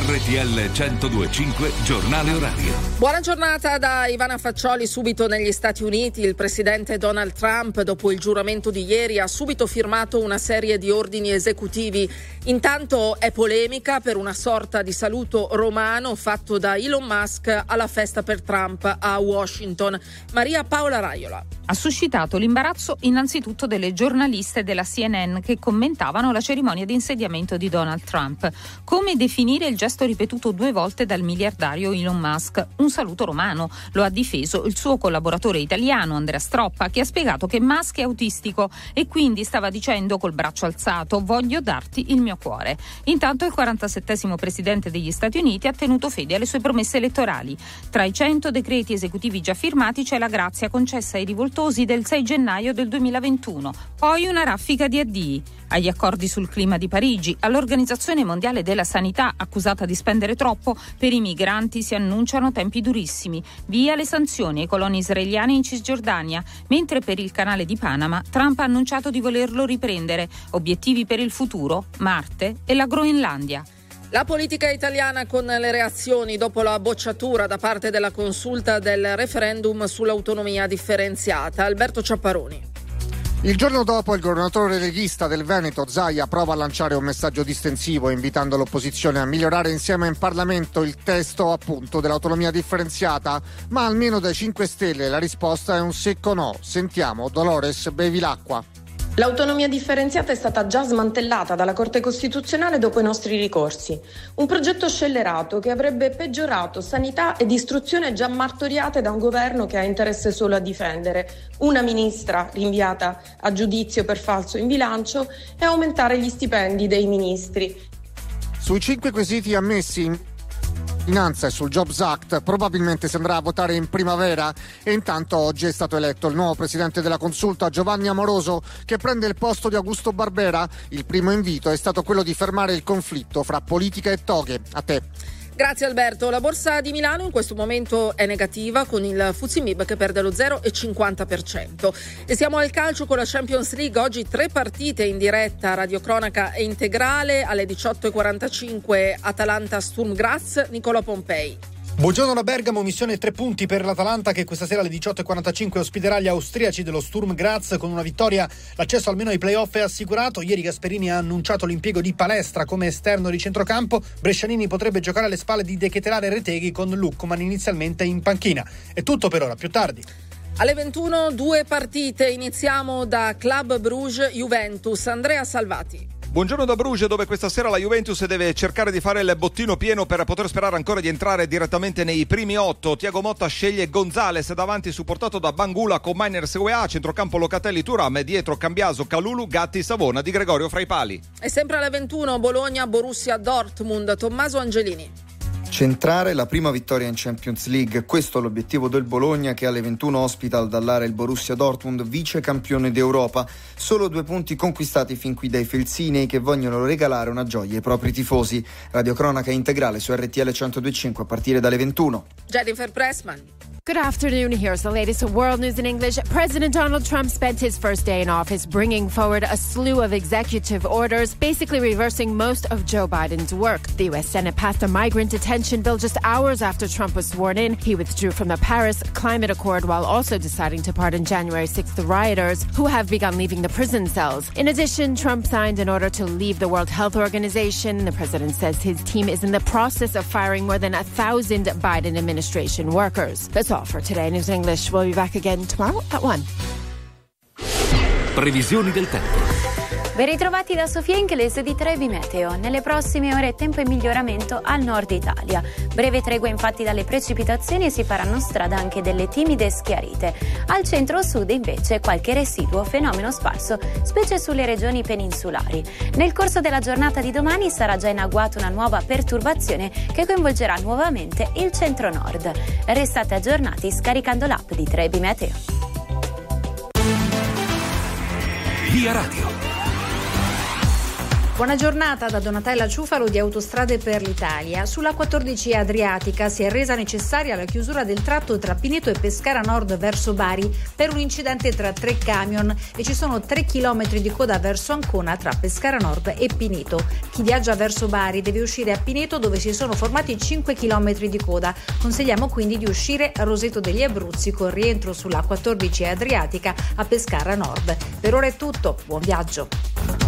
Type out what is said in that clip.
RTL 102.5 Giornale Orario. Buona giornata da Ivana Faccioli. Subito negli Stati Uniti il presidente Donald Trump, dopo il giuramento di ieri, ha subito firmato una serie di ordini esecutivi. Intanto è polemica per una sorta di saluto romano fatto da Elon Musk alla festa per Trump a Washington. Maria Paola Raiola. Ha suscitato l'imbarazzo innanzitutto delle giornaliste della CNN che commentavano la cerimonia di insediamento di Donald Trump. Come definire il gesto ripetuto 2 volte dal miliardario Elon Musk? Un saluto romano. Lo ha difeso il suo collaboratore italiano Andrea Stroppa, che ha spiegato che Musk è autistico e quindi stava dicendo col braccio alzato: voglio darti il mio cuore. Intanto il 47esimo presidente degli Stati Uniti ha tenuto fede alle sue promesse elettorali. Tra i 100 decreti esecutivi già firmati c'è la grazia concessa ai rivoltosi del 6 gennaio del 2021. Poi una raffica di addii agli accordi sul clima di Parigi, all'Organizzazione Mondiale della Sanità, accusata di spendere troppo. Per i migranti si annunciano tempi durissimi. Via le sanzioni ai coloni israeliani in Cisgiordania, mentre per il canale di Panama Trump ha annunciato di volerlo riprendere. Obiettivi per il futuro: Marte e la Groenlandia. La politica italiana con le reazioni dopo la bocciatura da parte della consulta del referendum sull'autonomia differenziata. Alberto Ciapparoni. Il giorno dopo il governatore leghista del Veneto, Zaia, prova a lanciare un messaggio distensivo invitando l'opposizione a migliorare insieme in Parlamento il testo appunto dell'autonomia differenziata, ma almeno dai 5 Stelle la risposta è un secco no. Sentiamo Dolores Bevilacqua. L'autonomia differenziata è stata già smantellata dalla Corte Costituzionale dopo i nostri ricorsi. Un progetto scellerato che avrebbe peggiorato sanità ed istruzione già martoriate da un governo che ha interesse solo a difendere una ministra rinviata a giudizio per falso in bilancio e aumentare gli stipendi dei ministri. Sui 5 quesiti ammessi Finanza e sul Jobs Act probabilmente si andrà a votare in primavera e intanto oggi è stato eletto il nuovo presidente della consulta, Giovanni Amoroso, che prende il posto di Augusto Barbera. Il primo invito è stato quello di fermare il conflitto fra politica e toghe. A te. Grazie Alberto. La borsa di Milano in questo momento è negativa, con il FTSE MIB che perde lo 0,50%. E siamo al calcio con la Champions League. Oggi 3 partite in diretta, radiocronaca e integrale. Alle 18:45 Atalanta Sturm Graz, Nicola Pompei. Buongiorno da Bergamo, missione 3 punti per l'Atalanta che questa sera alle 18:45 ospiterà gli austriaci dello Sturm Graz. Con una vittoria l'accesso almeno ai play-off è assicurato. Ieri Gasperini ha annunciato l'impiego di Palestra come esterno di centrocampo. Brescianini potrebbe giocare alle spalle di De Ketelare e Reteghi con Lukman inizialmente in panchina. È tutto per ora, più tardi. Alle 21 2 partite, iniziamo da Club Bruges Juventus. Andrea Salvati. Buongiorno da Bruges, dove questa sera la Juventus deve cercare di fare il bottino pieno per poter sperare ancora di entrare direttamente nei primi 8. Thiago Motta sceglie Gonzales davanti, supportato da Bangula con Miners UEA, centrocampo Locatelli, Thuram, dietro Cambiaso, Calulu, Gatti, Savona, Di Gregorio fra i pali. E sempre alle 21 Bologna Borussia Dortmund, Tommaso Angelini. Centrare la prima vittoria in Champions League, questo è l'obiettivo del Bologna che alle 21 ospita al Dallare il Borussia Dortmund, vice campione d'Europa. Solo 2 punti conquistati fin qui dai felsinei che vogliono regalare una gioia ai propri tifosi. Radiocronaca integrale su RTL 102.5 a partire dalle 21. Jennifer Pressman. Good afternoon. Here's the latest world news in English. President Donald Trump spent his first day in office bringing forward a slew of executive orders, basically reversing most of Joe Biden's work. The U.S. Senate passed a migrant detention bill just hours after Trump was sworn in. He withdrew from the Paris Climate Accord while also deciding to pardon January 6th rioters who have begun leaving the prison cells. In addition, Trump signed an order to leave the World Health Organization. The president says his team is in the process of firing more than 1,000 Biden administration workers. That's all for today. News in English. We'll be back again tomorrow at 1. Previsioni del tempo. Ben ritrovati da Sofia Inglese di Trebi Meteo. Nelle prossime ore tempo in miglioramento al nord Italia. Breve tregua infatti dalle precipitazioni e si faranno strada anche delle timide schiarite. Al centro-sud invece qualche residuo fenomeno sparso, specie sulle regioni peninsulari. Nel corso della giornata di domani sarà già in agguato una nuova perturbazione che coinvolgerà nuovamente il centro-nord. Restate aggiornati scaricando l'app di Trebi Meteo. Via Radio. Buona giornata da Donatella Ciufalo di Autostrade per l'Italia. Sulla 14 Adriatica si è resa necessaria la chiusura del tratto tra Pineto e Pescara Nord verso Bari per un incidente tra 3 camion e ci sono 3 chilometri di coda verso Ancona tra Pescara Nord e Pineto. Chi viaggia verso Bari deve uscire a Pineto dove si sono formati 5 chilometri di coda. Consigliamo quindi di uscire a Roseto degli Abruzzi con rientro sulla 14 Adriatica a Pescara Nord. Per ora è tutto, buon viaggio.